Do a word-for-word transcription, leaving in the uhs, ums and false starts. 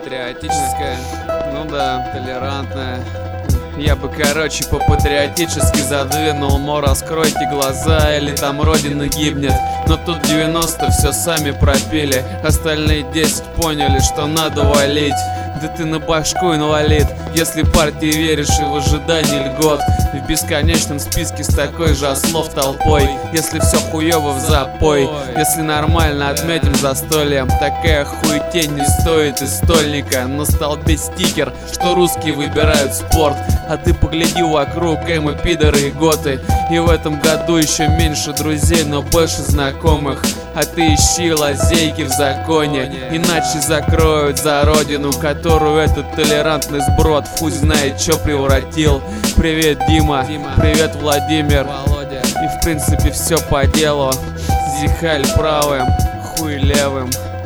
патриотическая, ну да, толерантная. Я бы, короче, по-патриотически задвинул, мол, раскройте глаза, или там родина гибнет. Но тут девяносто все сами пропили, остальные десять поняли, что надо валить. Да ты на башку инвалид, если партии веришь и в ожидании льгот. В бесконечном списке с такой же ослов толпой. Если все хуёво, в запой. Если нормально, отметим застольем. Такая хуетень не стоит и стольника. На столбе стикер, что русские выбирают спорт. А ты погляди вокруг, эмо, пидоры и готы. И в этом году еще меньше друзей, но больше знакомых. А ты ищи лазейки в законе, иначе закроют за родину, которую этот толерантный сброд в хуй знает чё превратил. Привет, Дима, привет, Владимир. И в принципе все по делу. Зихаль правым, хуй левым.